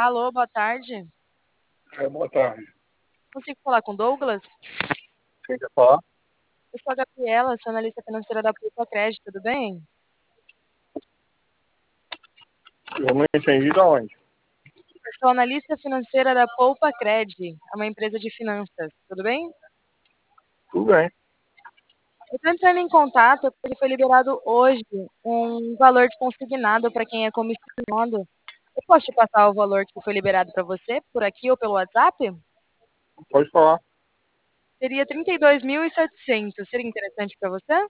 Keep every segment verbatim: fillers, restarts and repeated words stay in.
Alô, boa tarde. É, boa tarde. Consigo falar com o Douglas? Quem quer falar? Eu sou a Gabriela, sou analista financeira da Poupa Crédito, tudo bem? Eu não entendi de onde. Eu sou analista financeira da Poupa Cred, é uma empresa de finanças, tudo bem? Tudo bem. Eu estou entrando em contato porque foi liberado hoje um valor consignado para quem é comissionado. Eu posso te passar o valor que foi liberado para você, por aqui ou pelo WhatsApp? Pode falar. Seria trinta e dois mil e setecentos. Seria interessante para você?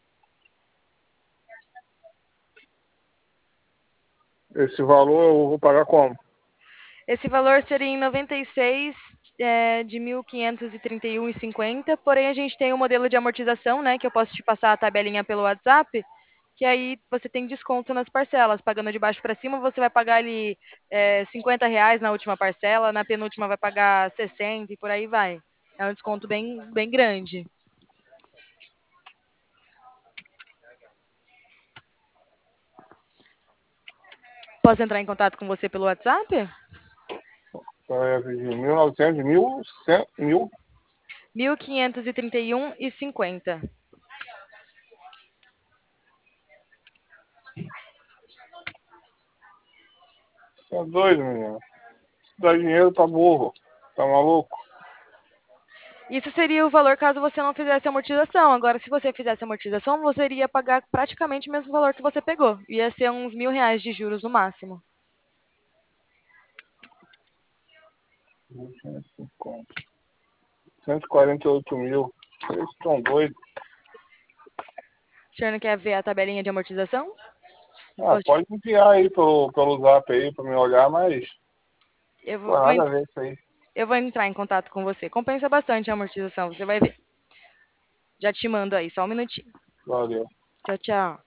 Esse valor eu vou pagar como? Esse valor seria em noventa e seis é, de mil quinhentos e trinta e um e cinquenta, porém a gente tem o modelo de amortização, né, que eu posso te passar a tabelinha pelo WhatsApp, que aí você tem desconto nas parcelas. Pagando de baixo para cima, você vai pagar ali é, cinquenta reais na última parcela, na penúltima vai pagar sessenta e por aí vai. É um desconto bem, bem grande. Posso entrar em contato com você pelo WhatsApp? É, de mil e novecentos, mil, cem, mil, mil quinhentos e trinta e um e cinquenta. Você é doido, menino. Se dá dinheiro, tá burro. Tá maluco? Isso seria o valor caso você não fizesse amortização. Agora, se você fizesse amortização, você iria pagar praticamente o mesmo valor que você pegou. Ia ser uns mil reais de juros no máximo. cento e quarenta e oito mil. Vocês estão doidos. O senhor não quer ver a tabelinha de amortização? Ah, Posso te- pode enviar aí pelo, pelo zap aí pra me olhar, mas Eu não vou, tem vou en- nada a ver isso aí. eu vou entrar em contato com você. Compensa bastante a amortização, você vai ver. Já te mando aí, só um minutinho. Valeu. Tchau, tchau.